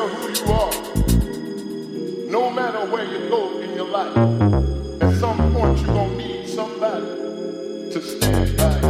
matter who you are, no matter where you go in your life, at some point you're gonna need somebody to stand by you.